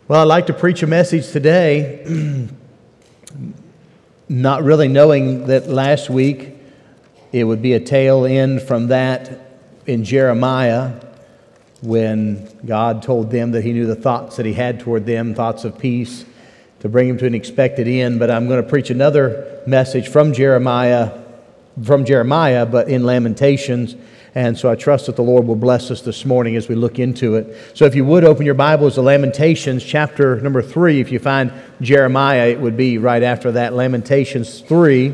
Well, I'd like to preach a message today, not really knowing that last week it would be a tail end from that in Jeremiah when God told them that He knew the thoughts that He had toward them, thoughts of peace, to bring them to an expected end. But I'm going to preach another message from Jeremiah, but in Lamentations. And so I trust that the Lord will bless us this morning as we look into it. So if you would open your Bibles to Lamentations chapter number 3. If you find Jeremiah, it would be right after that, Lamentations 3.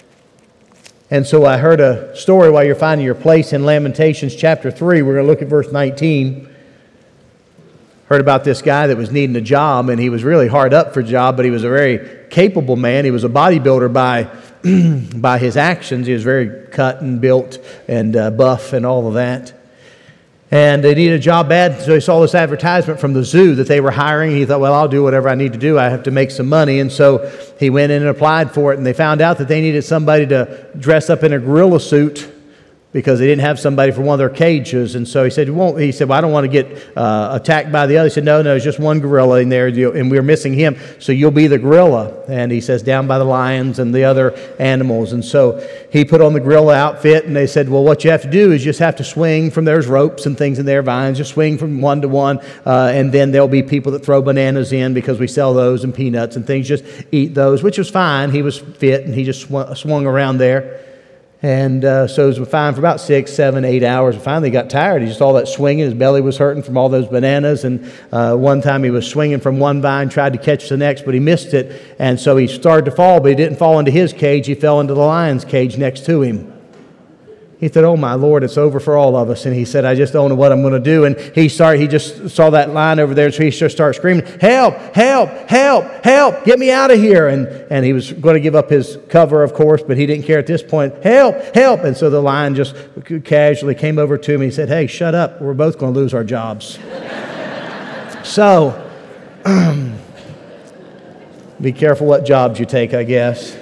And so I heard a story while you're finding your place in Lamentations chapter 3. We're going to look at verse 19. Heard about this guy that was needing a job, and he was really hard up for a job, but he was a very capable man. He was a bodybuilder by his actions. He was very cut and built and buff and all of that. And they needed a job bad, so he saw this advertisement from the zoo that they were hiring. He thought, well, I'll do whatever I need to do. I have to make some money. And so he went in and applied for it, and they found out that they needed somebody to dress up in a gorilla suit because they didn't have somebody for one of their cages. And so he said, well, I don't want to get attacked by the other. He said, no, there's just one gorilla in there, and we're missing him, so you'll be the gorilla. And he says, down by the lions and the other animals. And so he put on the gorilla outfit, and they said, well, what you have to do is you just have to swing from, there's ropes and things in there, vines, just swing from one to one, and then there'll be people that throw bananas in because we sell those and peanuts and things, just eat those, which was fine. He was fit, and he just swung around there. And so it was fine for about 6, 7, 8 hours. And finally he got tired. He just all that swinging. His belly was hurting from all those bananas. And one time he was swinging from one vine, tried to catch the next, but he missed it. And so he started to fall, but he didn't fall into his cage. He fell into the lion's cage next to him. He said, oh my Lord, it's over for all of us. And he said, I just don't know what I'm going to do. And he just saw that lion over there, so he just started screaming, help, help, help, help, get me out of here. And he was going to give up his cover, of course, but he didn't care at this point. Help, help. And so the lion just casually came over to him and he said, hey, shut up. We're both going to lose our jobs. So, be careful what jobs you take, I guess.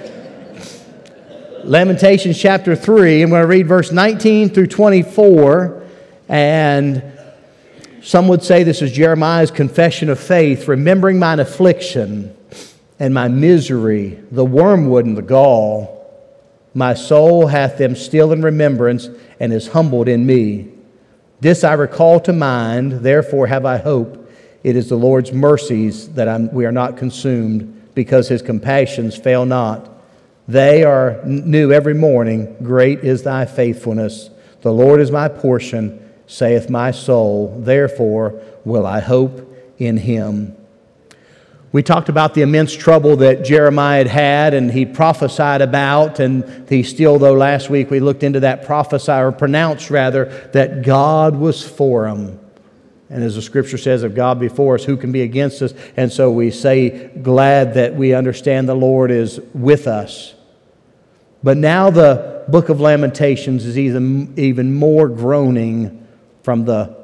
Lamentations chapter 3, I'm going to read verse 19 through 24, and some would say this is Jeremiah's confession of faith, remembering mine affliction and my misery, the wormwood and the gall. My soul hath them still in remembrance and is humbled in me. This I recall to mind, therefore have I hope. It is the Lord's mercies that we are not consumed, because His compassions fail not. They are new every morning. Great is thy faithfulness. The Lord is my portion, saith my soul. Therefore will I hope in Him. We talked about the immense trouble that Jeremiah had and he prophesied about. And he still, though last week we looked into that pronounced that God was for him. And as the Scripture says, if God be for us, who can be against us? And so we say, glad that we understand the Lord is with us. But now the book of Lamentations is even more groaning from the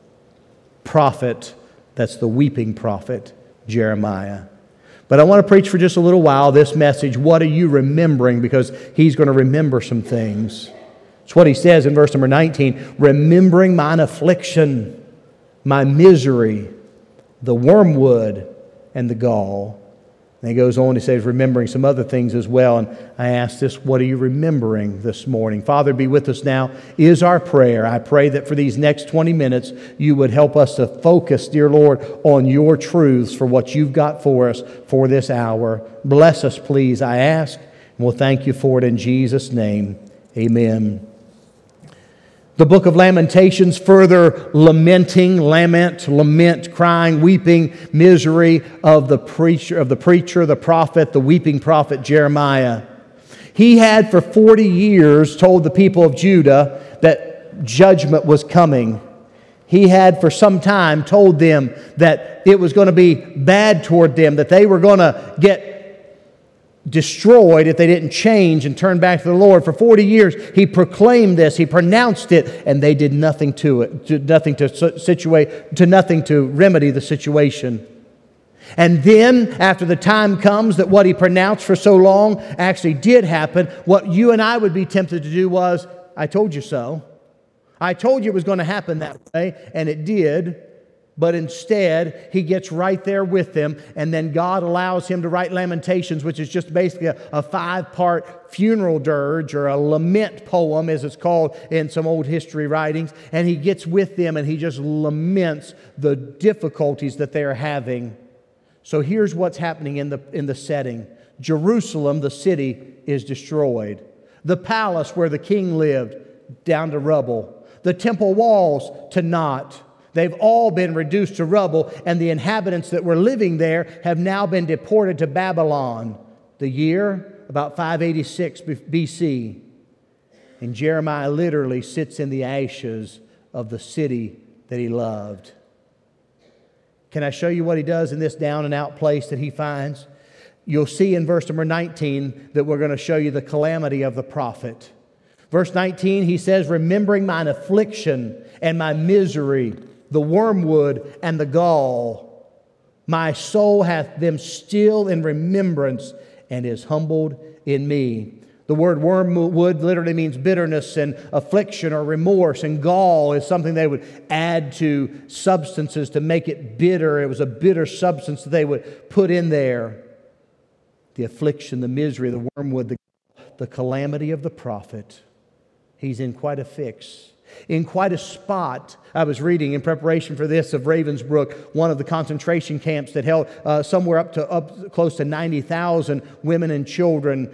prophet, that's the weeping prophet, Jeremiah. But I want to preach for just a little while this message, what are you remembering? Because he's going to remember some things. It's what he says in verse number 19, remembering mine affliction, my misery, the wormwood and the gall. And he goes on to say, remembering some other things as well. And I ask this, what are you remembering this morning? Father, be with us now is our prayer. I pray that for these next 20 minutes, you would help us to focus, dear Lord, on your truths for what you've got for us for this hour. Bless us, please, I ask. And we'll thank you for it in Jesus' name. Amen. The book of Lamentations, further lamenting, lament, crying, weeping, misery of the preacher, the prophet, the weeping prophet Jeremiah. He had for 40 years told the people of Judah that judgment was coming. He had for some time told them that it was going to be bad toward them, that they were going to get destroyed if they didn't change and turn back to the Lord. For 40 years, he proclaimed this, he pronounced it, and they did nothing to it, nothing to remedy the situation. And then, after the time comes that what he pronounced for so long actually did happen, what you and I would be tempted to do was, I told you so. I told you it was going to happen that way, and it did. But instead, he gets right there with them, and then God allows him to write Lamentations, which is just basically a 5-part funeral dirge, or a lament poem, as it's called in some old history writings. And he gets with them, and he just laments the difficulties that they are having. So here's what's happening in the setting. Jerusalem, the city, is destroyed. The palace where the king lived, down to rubble. The temple walls to naught. They've all been reduced to rubble, and the inhabitants that were living there have now been deported to Babylon. The year, about 586 BC. And Jeremiah literally sits in the ashes of the city that he loved. Can I show you what he does in this down and out place that he finds? You'll see in verse number 19 that we're going to show you the calamity of the prophet. Verse 19, he says, remembering mine affliction and my misery, the wormwood and the gall. My soul hath them still in remembrance and is humbled in me. The word wormwood literally means bitterness and affliction or remorse, and gall is something they would add to substances to make it bitter. It was a bitter substance that they would put in there. The affliction, the misery, the wormwood, the calamity of the prophet. He's in quite a fix. In quite a spot. I was reading in preparation for this of Ravensbrück, one of the concentration camps that held somewhere up close to 90,000 women and children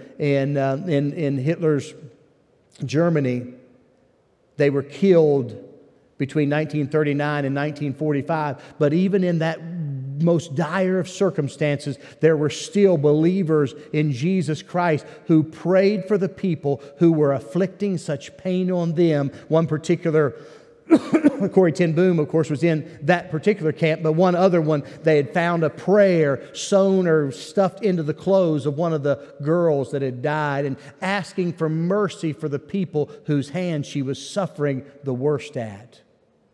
in Hitler's Germany. They were killed between 1939 and 1945. But even in that most dire of circumstances, there were still believers in Jesus Christ who prayed for the people who were afflicting such pain on them. One particular, Corrie ten Boom, of course, was in that particular camp, but one other one, they had found a prayer sewn or stuffed into the clothes of one of the girls that had died, and asking for mercy for the people whose hands she was suffering the worst at.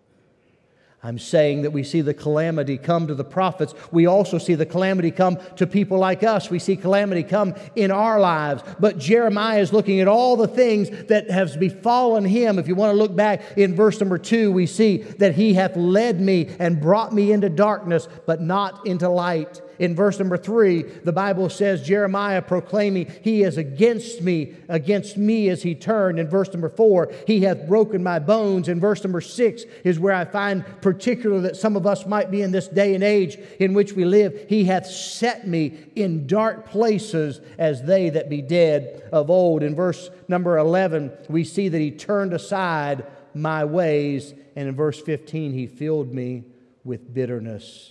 I'm saying that we see the calamity come to the prophets. We also see the calamity come to people like us. We see calamity come in our lives. But Jeremiah is looking at all the things that have befallen him. If you want to look back in verse number 2, we see that he hath led me and brought me into darkness, but not into light. In verse number 3, the Bible says, Jeremiah proclaiming, he is against me is he turned. In verse number 4, he hath broken my bones. In verse number 6 is where I find particular that some of us might be in this day and age in which we live. He hath set me in dark places as they that be dead of old. In verse number 11, we see that he turned aside my ways. And in verse 15, he filled me with bitterness.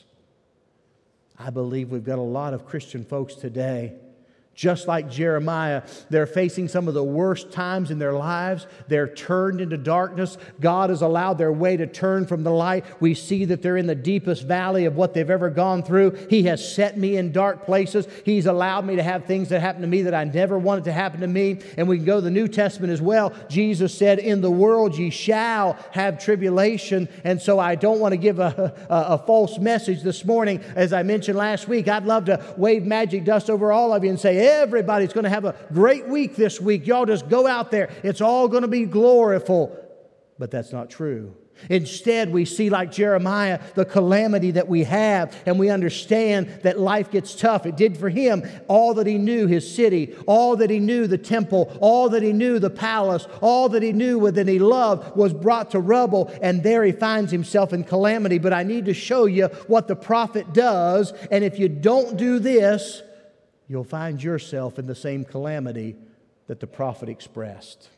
I believe we've got a lot of Christian folks today, just like Jeremiah, they're facing some of the worst times in their lives. They're turned into darkness. God has allowed their way to turn from the light. We see that they're in the deepest valley of what they've ever gone through. He has set me in dark places. He's allowed me to have things that happen to me that I never wanted to happen to me. And we can go to the New Testament as well. Jesus said, in the world ye shall have tribulation. And so I don't want to give a false message this morning. As I mentioned last week, I'd love to wave magic dust over all of you and say, everybody's going to have a great week this week. Y'all just go out there. It's all going to be gloriful. But that's not true. Instead, we see, like Jeremiah, the calamity that we have, and we understand that life gets tough. It did for him. All that he knew, his city, all that he knew, the temple, all that he knew, the palace, all that he knew that he loved was brought to rubble, and there he finds himself in calamity. But I need to show you what the prophet does, and if you don't do this, you'll find yourself in the same calamity that the prophet expressed.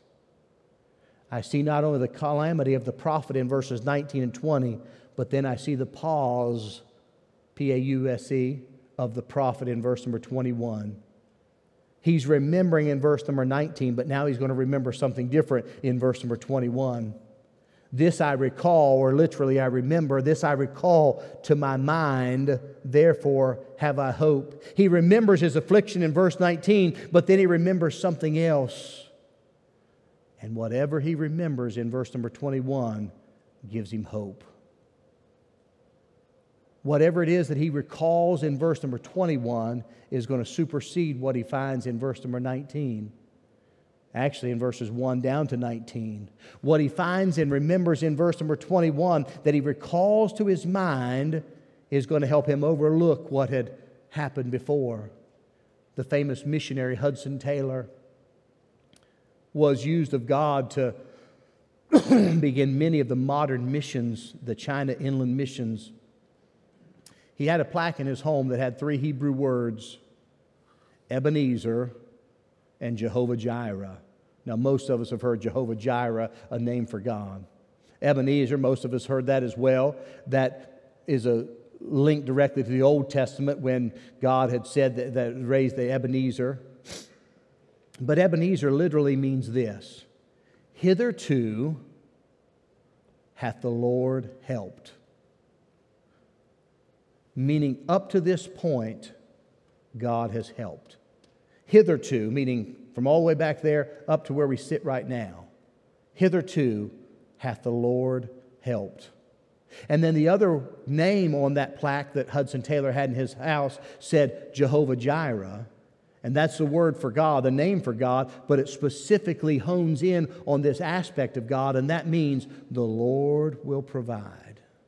I see not only the calamity of the prophet in verses 19 and 20, but then I see the pause, P-A-U-S-E, of the prophet in verse number 21. He's remembering in verse number 19, but now he's going to remember something different in verse number 21. This I recall, or literally I remember, this I recall to my mind, therefore have I hope. He remembers his affliction in verse 19, but then he remembers something else. And whatever he remembers in verse number 21 gives him hope. Whatever it is that he recalls in verse number 21 is going to supersede what he finds in verse number 19. Actually, in verses 1 down to 19. What he finds and remembers in verse number 21 that he recalls to his mind is going to help him overlook what had happened before. The famous missionary Hudson Taylor was used of God to begin many of the modern missions, the China inland missions. He had a plaque in his home that had 3 Hebrew words, Ebenezer and Jehovah Jireh. Now, most of us have heard Jehovah Jireh, a name for God. Ebenezer, most of us heard that as well. That is a link directly to the Old Testament when God had said that raised the Ebenezer. But Ebenezer literally means this: hitherto hath the Lord helped. Meaning up to this point, God has helped. Hitherto, meaning from all the way back there up to where we sit right now. Hitherto hath the Lord helped. And then the other name on that plaque that Hudson Taylor had in his house said Jehovah Jireh. And that's the word for God, the name for God, but it specifically hones in on this aspect of God, and that means the Lord will provide.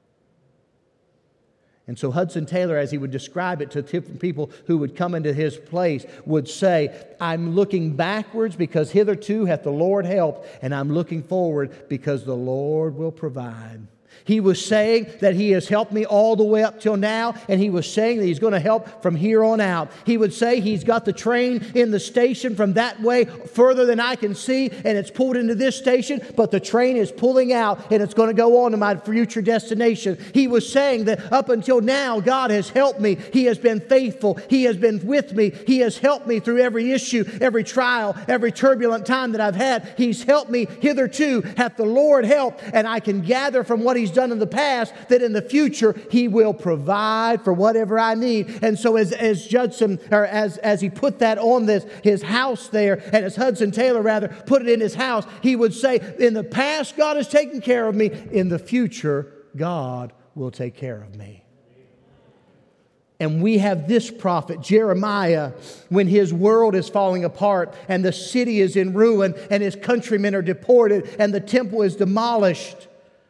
And so Hudson Taylor, as he would describe it to different people who would come into his place, would say, I'm looking backwards because hitherto hath the Lord helped, and I'm looking forward because the Lord will provide. He was saying that He has helped me all the way up till now, and He was saying that He's going to help from here on out. He would say He's got the train in the station from that way further than I can see, and it's pulled into this station, but the train is pulling out, and it's going to go on to my future destination. He was saying that up until now, God has helped me. He has been faithful. He has been with me. He has helped me through every issue, every trial, every turbulent time that I've had. He's helped me hitherto. Hath the Lord helped, and I can gather from what He's done in the past that in the future He will provide for whatever I need. And so as Judson, or as he put that on his house there, and as Hudson Taylor rather put it in his house, he would say, in the past God has taken care of me. In the future God will take care of me. And we have this prophet, Jeremiah, when his world is falling apart and the city is in ruin and his countrymen are deported and the temple is demolished.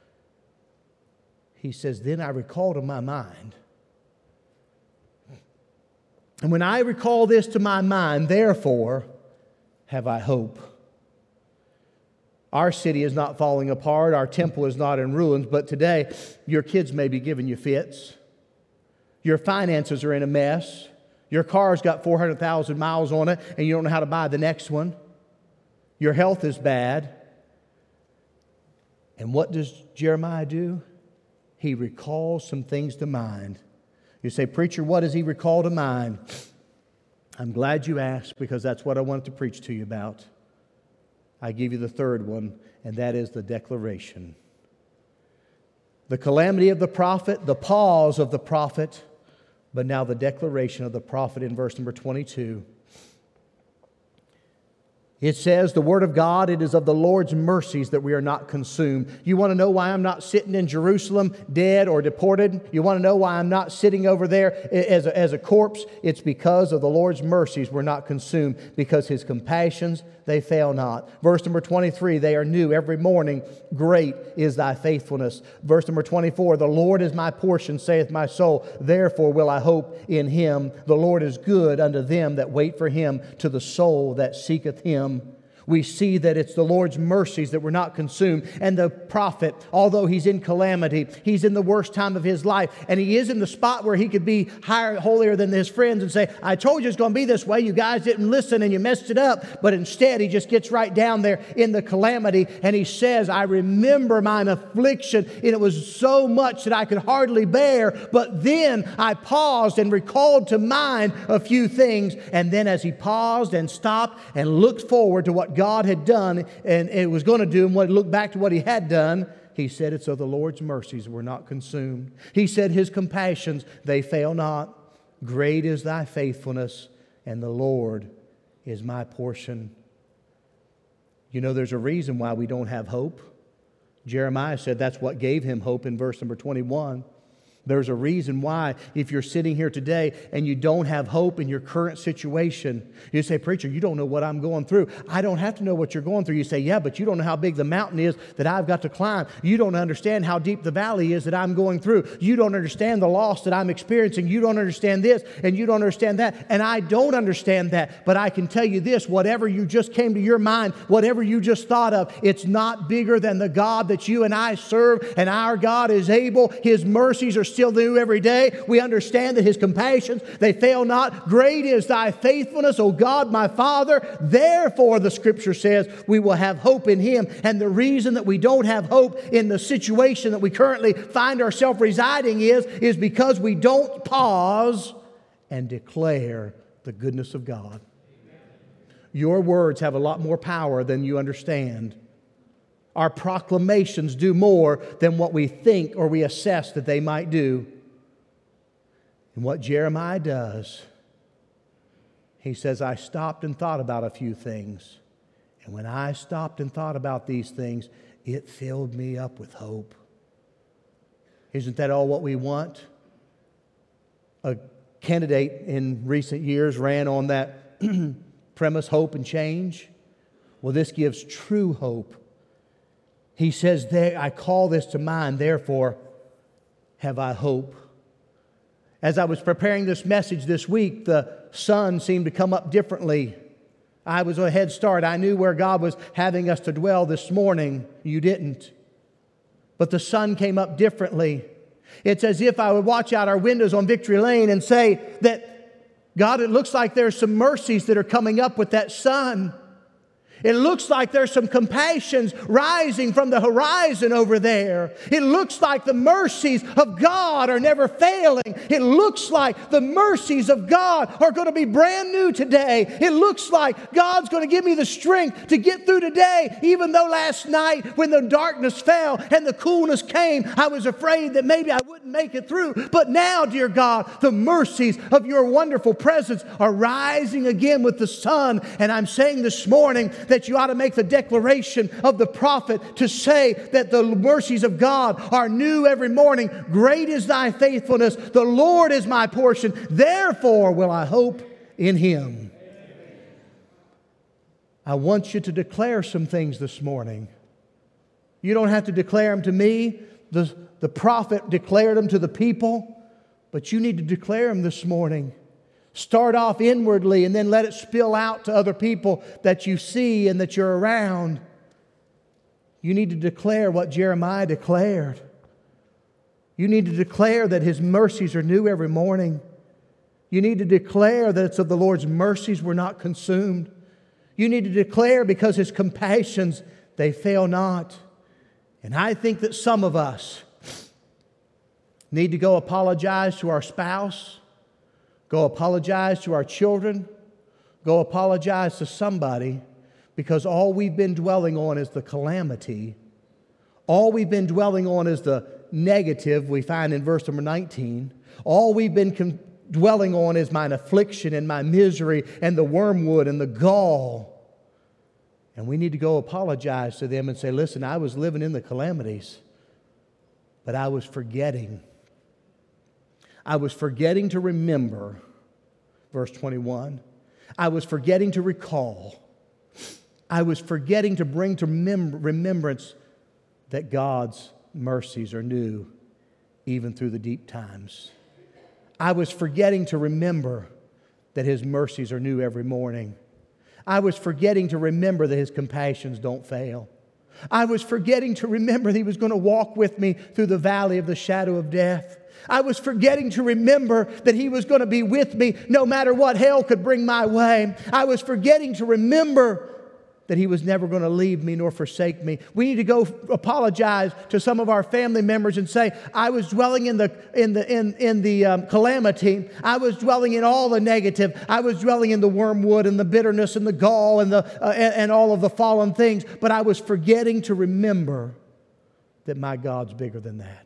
He says, then I recall to my mind. And when I recall this to my mind, therefore have I hope. Our city is not falling apart. Our temple is not in ruins. But today, your kids may be giving you fits. Your finances are in a mess. Your car's got 400,000 miles on it, and you don't know how to buy the next one. Your health is bad. And what does Jeremiah do? He recalls some things to mind. You say, preacher, what does he recall to mind? I'm glad you asked, because that's what I wanted to preach to you about. I give you the third one, and that is the declaration. The calamity of the prophet, the pause of the prophet, but now the declaration of the prophet in verse number 22. It says, the Word of God, it is of the Lord's mercies that we are not consumed. You want to know why I'm not sitting in Jerusalem dead or deported? You want to know why I'm not sitting over there as a corpse? It's because of the Lord's mercies we're not consumed, because His compassions, they fail not. Verse number 23, they are new every morning. Great is thy faithfulness. Verse number 24, the Lord is my portion, saith my soul. Therefore will I hope in Him. The Lord is good unto them that wait for Him, to the soul that seeketh Him. We see that it's the Lord's mercies that we're not consumed. And the prophet, although he's in calamity, he's in the worst time of his life, and he is in the spot where he could be higher, holier than his friends and say, I told you it's going to be this way. You guys didn't listen and you messed it up. But instead, he just gets right down there in the calamity, and he says, I remember mine affliction, and it was so much that I could hardly bear. But then I paused and recalled to mind a few things. And then as he paused and stopped and looked forward to what God had done and it was going to do, and when he looked back to what He had done, he said, it's of the Lord's mercies we're not consumed. He said, His compassions, they fail not. Great is thy faithfulness, and the Lord is my portion. You know, there's a reason why we don't have hope. Jeremiah said that's what gave him hope in verse number 21. There's a reason why, if you're sitting here today and you don't have hope in your current situation, you say, "Preacher, you don't know what I'm going through." I don't have to know what you're going through. You say, "Yeah, but you don't know how big the mountain is that I've got to climb. You don't understand how deep the valley is that I'm going through. You don't understand the loss that I'm experiencing. You don't understand this and you don't understand that." And I don't understand that. But I can tell you this, whatever you just came to your mind, whatever you just thought of, it's not bigger than the God that you and I serve. And our God is able. His mercies are still new every day. We understand that His compassions, they fail not. Great is thy faithfulness, O God, my Father. Therefore, the Scripture says, we will have hope in Him. And the reason that we don't have hope in the situation that we currently find ourselves residing is because we don't pause and declare the goodness of God. Your words have a lot more power than you understand. Our proclamations do more than what we think or we assess that they might do. And what Jeremiah does, he says, I stopped and thought about a few things. And when I stopped and thought about these things, it filled me up with hope. Isn't that all what we want? A candidate in recent years ran on that premise, hope and change. Well, this gives true hope. He says, I call this to mind, therefore have I hope. As I was preparing this message this week, the sun seemed to come up differently. I was a head start. I knew where God was having us to dwell this morning. You didn't. But the sun came up differently. It's as if I would watch out our windows on Victory Lane and say that, God, it looks like there's some mercies that are coming up with that sun. It looks like there's some compassions rising from the horizon over there. It looks like the mercies of God are never failing. It looks like the mercies of God are going to be brand new today. It looks like God's going to give me the strength to get through today, even though last night when the darkness fell and the coolness came, I was afraid that maybe I wouldn't make it through. But now, dear God, the mercies of your wonderful presence are rising again with the sun. And I'm saying this morning that you ought to make the declaration of the prophet to say that the mercies of God are new every morning. Great is thy faithfulness. The Lord is my portion. Therefore will I hope in Him. I want you to declare some things this morning. You don't have to declare them to me. The prophet declared them to the people. But you need to declare them this morning. Start off inwardly and then let it spill out to other people that you see and that you're around. You need to declare what Jeremiah declared. You need to declare that His mercies are new every morning. You need to declare that it's of the Lord's mercies we're not consumed. You need to declare because His compassions, they fail not. And I think that some of us need to go apologize to our spouse. Go apologize to our children. Go apologize to somebody, because all we've been dwelling on is the calamity. All we've been dwelling on is the negative we find in verse number 19. All we've been dwelling on is mine affliction and my misery and the wormwood and the gall. And we need to go apologize to them and say, listen, I was living in the calamities, but I was forgetting. I was forgetting to remember, verse 21. I was forgetting to recall. I was forgetting to bring to remembrance that God's mercies are new even through the deep times. I was forgetting to remember that His mercies are new every morning. I was forgetting to remember that His compassions don't fail. I was forgetting to remember that He was going to walk with me through the valley of the shadow of death. I was forgetting to remember that He was going to be with me no matter what hell could bring my way. I was forgetting to remember that He was never going to leave me nor forsake me. We need to go apologize to some of our family members and say, I was dwelling in the calamity. I was dwelling in all the negative. I was dwelling in the wormwood and the bitterness and the gall and all of the fallen things. But I was forgetting to remember that my God's bigger than that.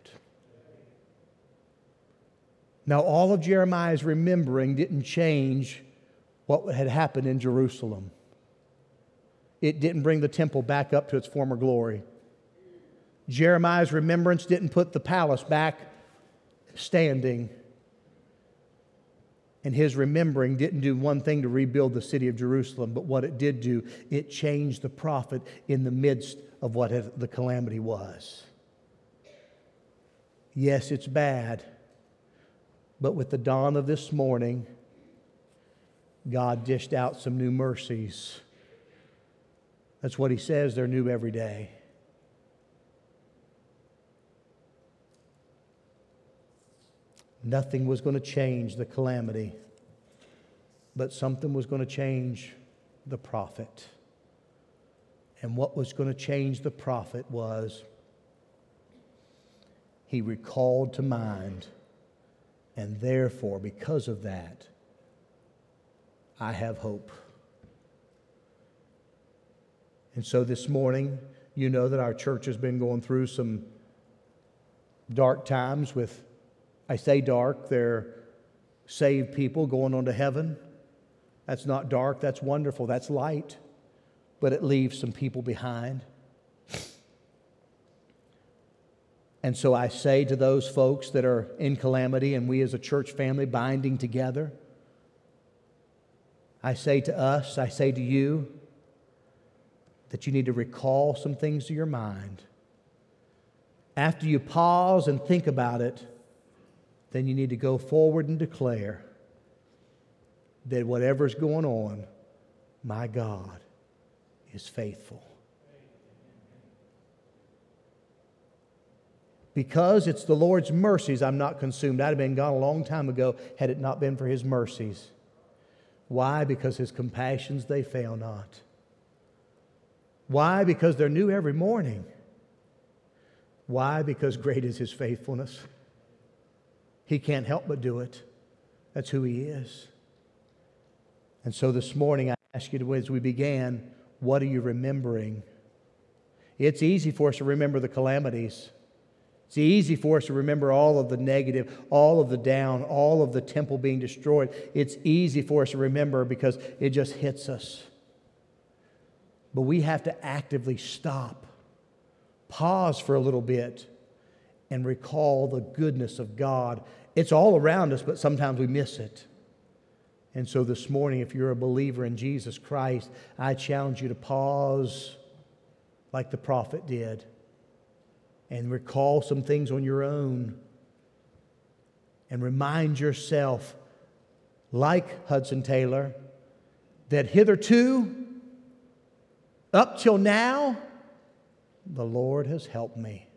Now, all of Jeremiah's remembering didn't change what had happened in Jerusalem. It didn't bring the temple back up to its former glory. Jeremiah's remembrance didn't put the palace back standing. And his remembering didn't do one thing to rebuild the city of Jerusalem, but what it did do, it changed the prophet in the midst of what the calamity was. Yes, it's bad, but with the dawn of this morning, God dished out some new mercies. That's what he says, they're new every day. Nothing was going to change the calamity, but something was going to change the prophet. And what was going to change the prophet was he recalled to mind, and therefore, because of that, I have hope. And so this morning, you know that our church has been going through some dark times with, I say dark, they're saved people going on to heaven. That's not dark, that's wonderful, that's light. But it leaves some people behind. And so I say to those folks that are in calamity and we as a church family binding together, I say to us, I say to you, that you need to recall some things to your mind. After you pause and think about it, then you need to go forward and declare that whatever's going on, my God is faithful. Because it's the Lord's mercies I'm not consumed. I'd have been gone a long time ago had it not been for His mercies. Why? Because His compassions, they fail not. Why? Because they're new every morning. Why? Because great is His faithfulness. He can't help but do it. That's who He is. And so this morning I ask you to, as we began, what are you remembering? It's easy for us to remember the calamities. It's easy for us to remember all of the negative, all of the down, all of the temple being destroyed. It's easy for us to remember because it just hits us. But we have to actively stop, pause for a little bit, and recall the goodness of God. It's all around us, but sometimes we miss it. And so this morning, if you're a believer in Jesus Christ, I challenge you to pause like the prophet did and recall some things on your own and remind yourself, like Hudson Taylor, that hitherto, up till now, the Lord has helped me.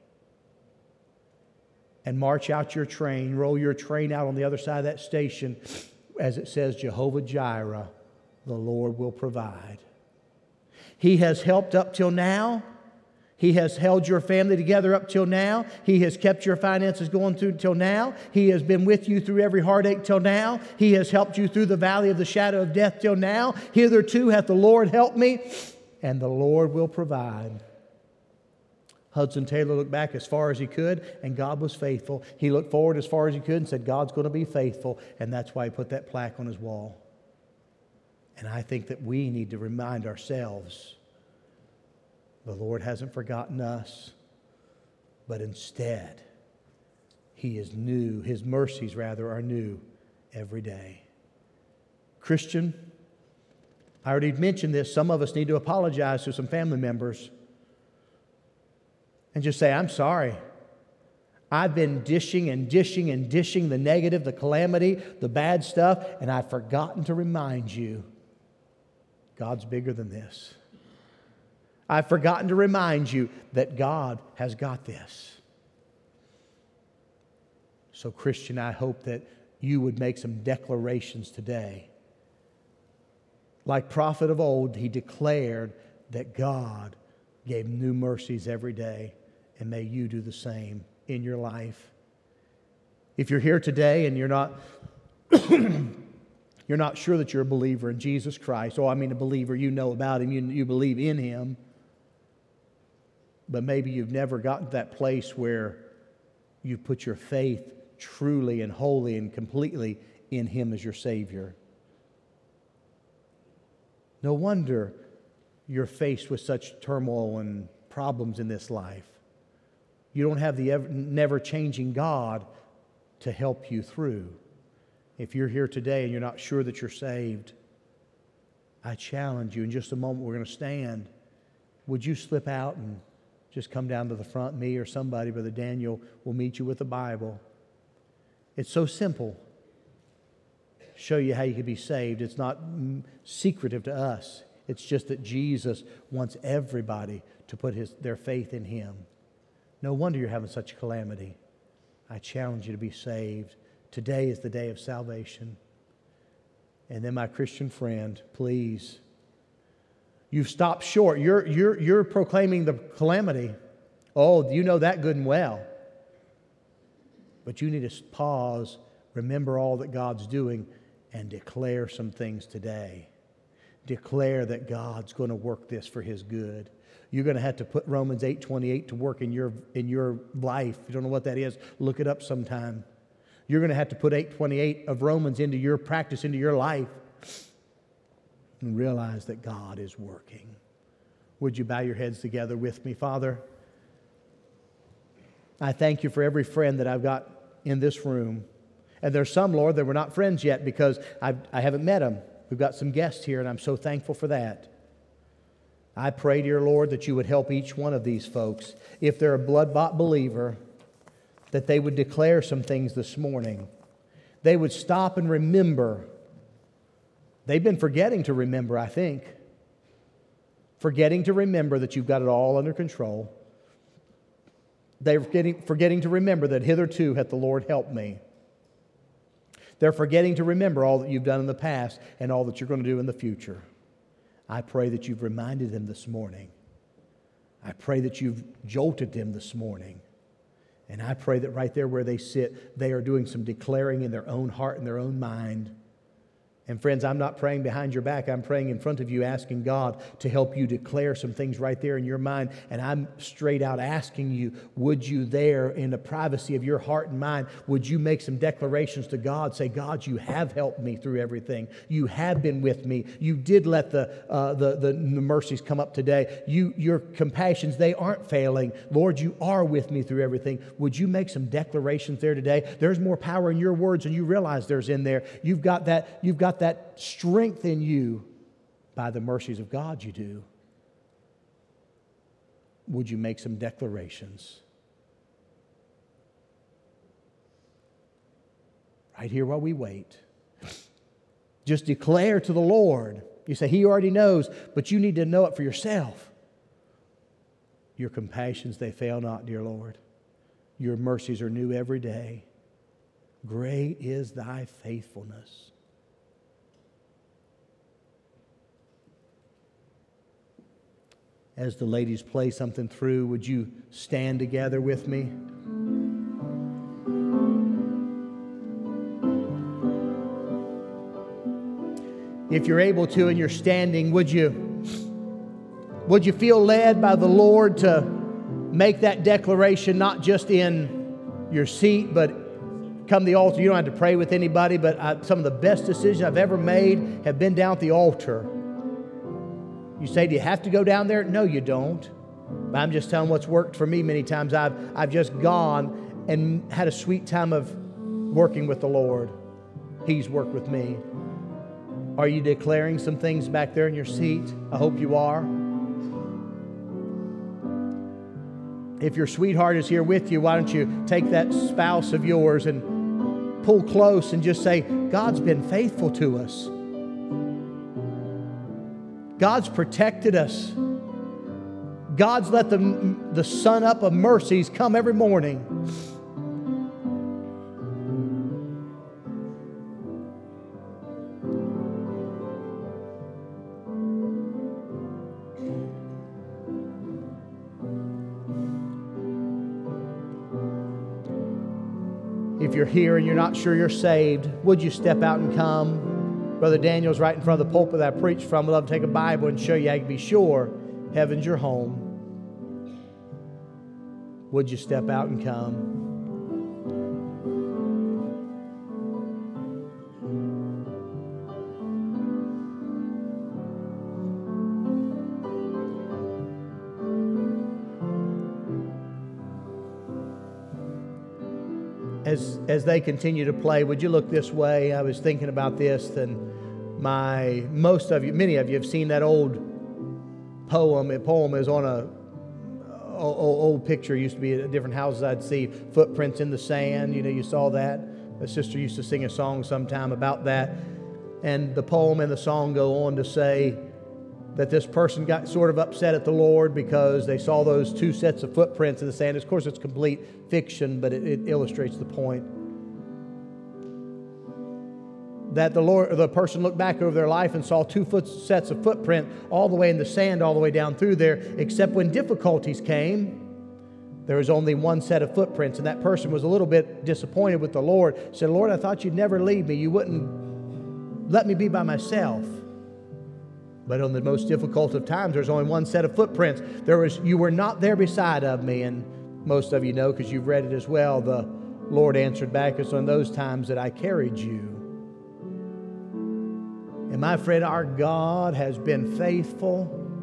And march out your train, roll your train out on the other side of that station, as it says, Jehovah Jireh, the Lord will provide. He has helped up till now. He has held your family together up till now. He has kept your finances going through till now. He has been with you through every heartache till now. He has helped you through the valley of the shadow of death till now. Hitherto hath the Lord helped me, and the Lord will provide. Hudson Taylor looked back as far as he could, and God was faithful. He looked forward as far as he could and said, God's going to be faithful, and that's why he put that plaque on his wall. And I think that we need to remind ourselves, the Lord hasn't forgotten us, but instead, He is new. His mercies, rather, are new every day. Christian, I already mentioned this. Some of us need to apologize to some family members and just say, I'm sorry. I've been dishing the negative, the calamity, the bad stuff, and I've forgotten to remind you, God's bigger than this. I've forgotten to remind you that God has got this. So, Christian, I hope that you would make some declarations today. Like prophet of old, he declared that God gave new mercies every day, and may you do the same in your life. If you're here today and you're not you're not sure that you're a believer in Jesus Christ, a believer, you know about Him, you believe in Him, but maybe you've never gotten to that place where you put your faith truly and wholly and completely in Him as your Savior. No wonder you're faced with such turmoil and problems in this life. You don't have the never-changing God to help you through. If you're here today and you're not sure that you're saved, I challenge you, in just a moment we're going to stand. Would you slip out and just come down to the front? Me or somebody, Brother Daniel, will meet you with the Bible. It's so simple. Show you how you can be saved. It's not secretive to us. It's just that Jesus wants everybody to put their faith in Him. No wonder you're having such a calamity. I challenge you to be saved. Today is the day of salvation. And then, my Christian friend, please, you've stopped short. You're proclaiming the calamity. Oh, you know that good and well. But you need to pause, remember all that God's doing, and declare some things today. Declare that God's going to work this for His good. You're going to have to put Romans 8:28 to work in your life. If you don't know what that is, look it up sometime. You're going to have to put 8:28 of Romans into your practice, into your life, and realize that God is working. Would you bow your heads together with me? Father, I thank You for every friend that I've got in this room. And there's some, Lord, that we're not friends yet because I haven't met them. We've got some guests here, and I'm so thankful for that. I pray, dear Lord, that You would help each one of these folks. If they're a blood-bought believer, that they would declare some things this morning. They would stop and remember. They've been forgetting to remember, I think. Forgetting to remember that You've got it all under control. They're forgetting to remember that hitherto hath the Lord helped me. They're forgetting to remember all that You've done in the past and all that You're going to do in the future. I pray that You've reminded them this morning. I pray that You've jolted them this morning. And I pray that right there where they sit, they are doing some declaring in their own heart and their own mind. And friends, I'm not praying behind your back. I'm praying in front of you, asking God to help you declare some things right there in your mind. And I'm straight out asking you, would you there in the privacy of your heart and mind, would you make some declarations to God? Say, God, You have helped me through everything. You have been with me. You did let the mercies come up today. Your compassions, they aren't failing. Lord, You are with me through everything. Would you make some declarations there today? There's more power in your words than you realize there's in there. You've got that strength in you by the mercies of God. You do. Would you make some declarations right here while we wait? Just declare to the Lord. You say, He already knows, but you need to know it for yourself. Your compassions, they fail not, dear Lord. Your mercies are new every day. Great is Thy faithfulness. As the ladies play something through, would you stand together with me? If you're able to and you're standing, would you feel led by the Lord to make that declaration, not just in your seat, but come to the altar? You don't have to pray with anybody, but some of the best decisions I've ever made have been down at the altar. You say, do you have to go down there? No, you don't. But I'm just telling what's worked for me many times. I've just gone and had a sweet time of working with the Lord. He's worked with me. Are you declaring some things back there in your seat? I hope you are. If your sweetheart is here with you, why don't you take that spouse of yours and pull close and just say, God's been faithful to us. God's protected us. God's let the sun up of mercies come every morning. If you're here and you're not sure you're saved, would you step out and come? Brother Daniel's right in front of the pulpit that I preached from. I'd love to take a Bible and show you how you can be sure heaven's your home. Would you step out and come? as they continue to play, would you look this way? I was thinking about this, and many of you have seen that old poem. The poem is on a old picture. It used to be at different houses I'd see footprints in the sand. You saw that. My sister used to sing a song sometime about that. And the poem and the song go on to say that this person got sort of upset at the Lord because they saw those two sets of footprints in the sand. Of course, it's complete fiction, but it illustrates the point. That the person looked back over their life and saw two sets of footprint all the way in the sand, all the way down through there, except when difficulties came, there was only one set of footprints, and that person was a little bit disappointed with the Lord. Said, Lord, I thought you'd never leave me. You wouldn't let me be by myself. But on the most difficult of times, there's only one set of footprints. You were not there beside of me. And most of you know, because you've read it as well, the Lord answered back, it's on those times that I carried you. And my friend, our God has been faithful.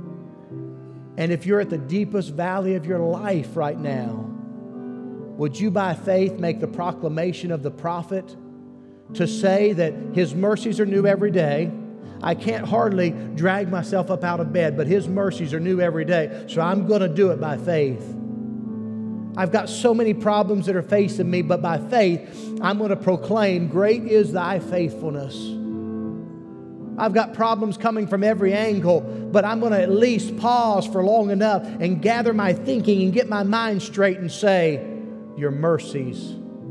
And if you're at the deepest valley of your life right now, would you by faith make the proclamation of the prophet to say that His mercies are new every day? I can't hardly drag myself up out of bed, but His mercies are new every day, so I'm going to do it by faith. I've got so many problems that are facing me, but by faith, I'm going to proclaim, great is thy faithfulness. I've got problems coming from every angle, but I'm going to at least pause for long enough and gather my thinking and get my mind straight and say, your mercies,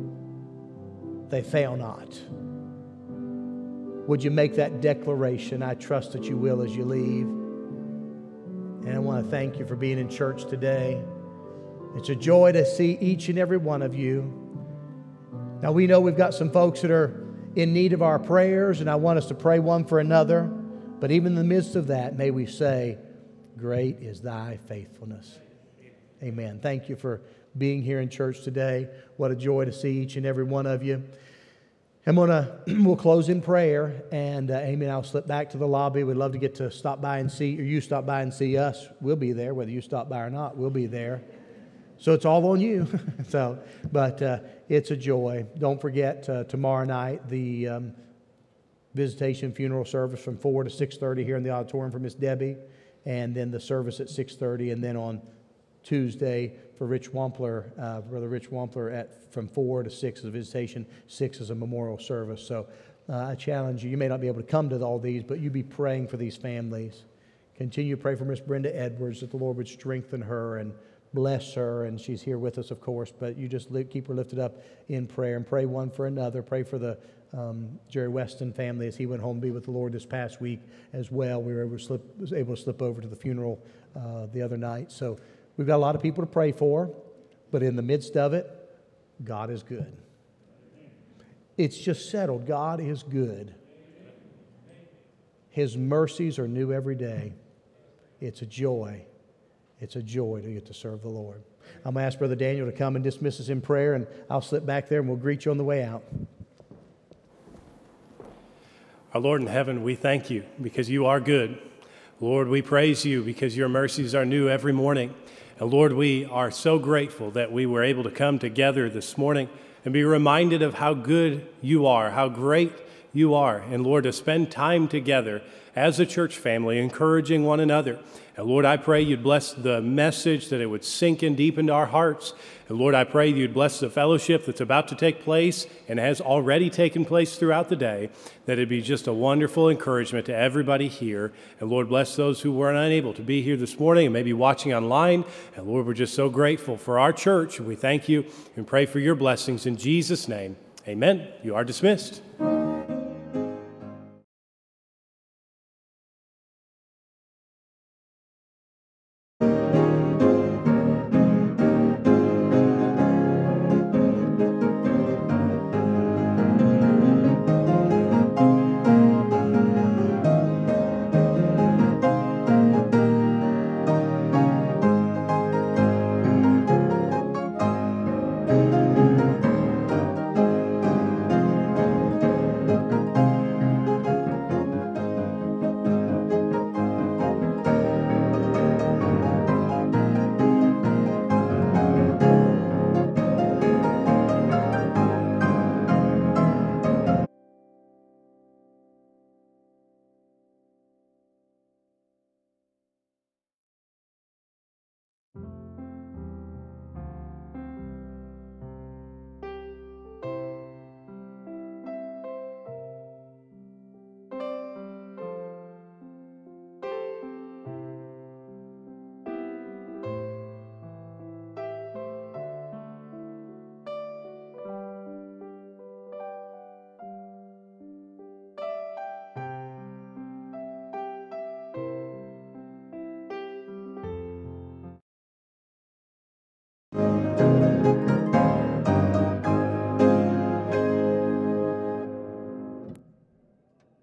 they fail not. Would you make that declaration? I trust that you will as you leave. And I want to thank you for being in church today. It's a joy to see each and every one of you. Now we know we've got some folks that are in need of our prayers, and I want us to pray one for another. But even in the midst of that, may we say, great is thy faithfulness. Amen. Thank you for being here in church today. What a joy to see each and every one of you. We'll close in prayer, and Amy and I'll slip back to the lobby. We'd love to get to stop by and see, or you stop by and see us. We'll be there. Whether you stop by or not, we'll be there. So it's all on you. But it's a joy. Don't forget tomorrow night the visitation funeral service from 4 to 6:30 here in the auditorium for Miss Debbie, and then the service at 6:30, and then on Tuesday for Rich Wampler, Brother Rich Wampler from 4 to 6 is a visitation, 6 is a memorial service. So I challenge you. You may not be able to come to all these, but you be praying for these families. Continue to pray for Miss Brenda Edwards, that the Lord would strengthen her and bless her, and she's here with us, of course, but you just keep her lifted up in prayer and pray one for another. Pray for the Jerry Weston family as he went home to be with the Lord this past week as well. We were able to slip over to the funeral the other night. So we've got a lot of people to pray for, but in the midst of it, God is good. It's just settled. God is good. His mercies are new every day. It's a joy. It's a joy to get to serve the Lord. I'm going to ask Brother Daniel to come and dismiss us in prayer, and I'll slip back there and we'll greet you on the way out. Our Lord in heaven, we thank you because you are good. Lord, we praise you because your mercies are new every morning. And Lord, we are so grateful that we were able to come together this morning and be reminded of how good you are, how great you are. And Lord, to spend time together as a church family, encouraging one another. And Lord, I pray you'd bless the message, that it would sink in deep into our hearts. And Lord, I pray you'd bless the fellowship that's about to take place and has already taken place throughout the day, that it'd be just a wonderful encouragement to everybody here. And Lord, bless those who were unable to be here this morning and maybe watching online. And Lord, we're just so grateful for our church. We thank you and pray for your blessings in Jesus' name. Amen. You are dismissed.